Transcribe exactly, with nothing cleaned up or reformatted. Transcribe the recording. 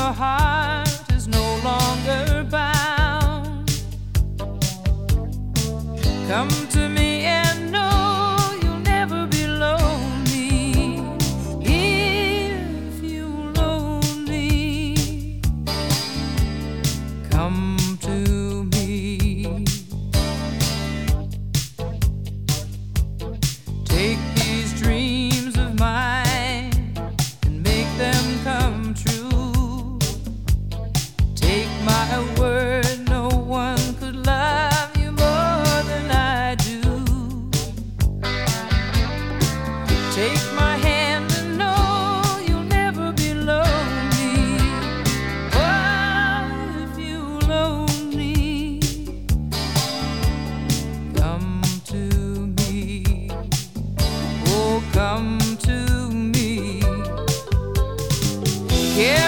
your heart is no longer bound. Come to me and know you'll never be lonely. If you're lonely, come to me. Take these dreams of mine and make them come true. Take my word, no one could love you more than I do. Take my hand and know you'll never be lonely. Oh, if you're lonely, come to me. Oh, come to me. Yeah.